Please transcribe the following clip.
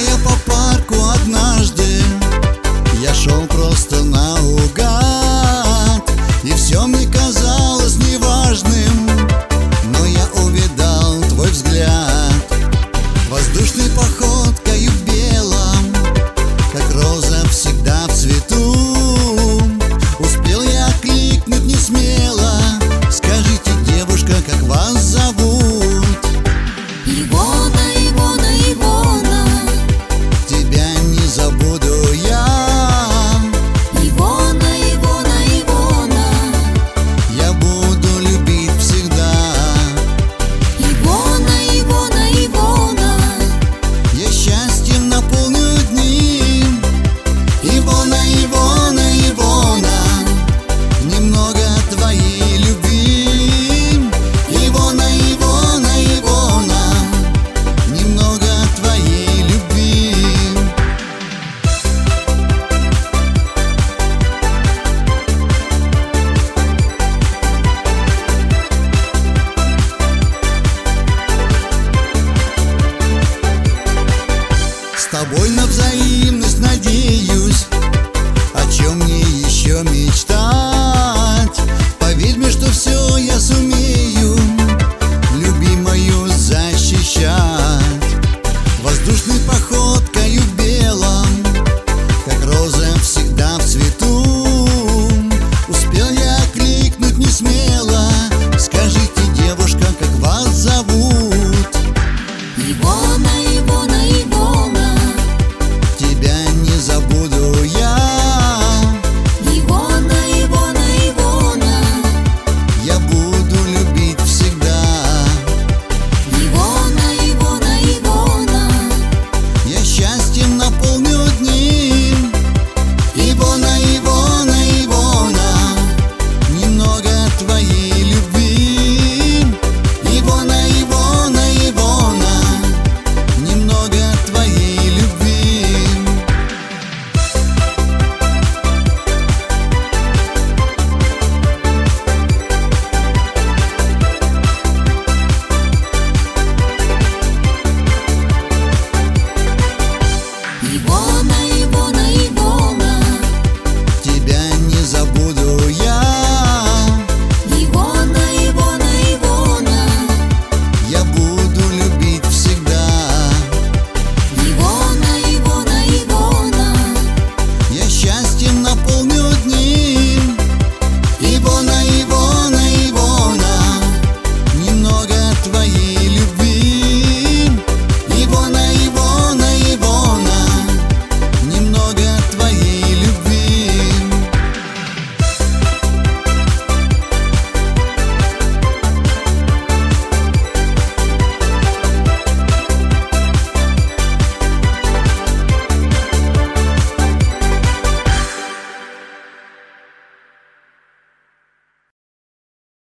Гуляя по парку однажды, я шел просто наугад, и все мне казалось неважным, но я увидал твой взгляд. Воздушной походкою белом, как роза всегда в цвету, успел я окликнуть несмело: скажите, девушка, как вас зовут? Ивона, Ивона, Ивона, Тебя не забуду я. Ивона, Ивона, Ивона, Я буду любить всегда. Ивона, Ивона, Ивона, Я счастьем наполню дни. Ивона, Ивона, Ивона, немного твоей любви. Ивона, Ивона, Ивона, немного твоей любви. С тобой на взаимность надеюсь, о чем мне еще мечтать. Поверь мне, что все я сумею любимую защищать. Воздушной походкою белом, как роза всегда в цвету, успел я окликнуть несмело: скажите, девушка, как вас зовут? Ивона, Ивона, Ивона, Тебя не забуду я. Ивона, Ивона, Ивона, Я буду любить всегда. Ивона, Ивона, Ивона, Я счастьем наполню дни. Ивона, Ивона, Ивона, немного твоей любви. Ивона, Ивона, Ивона, немного твоей любви. Ивона,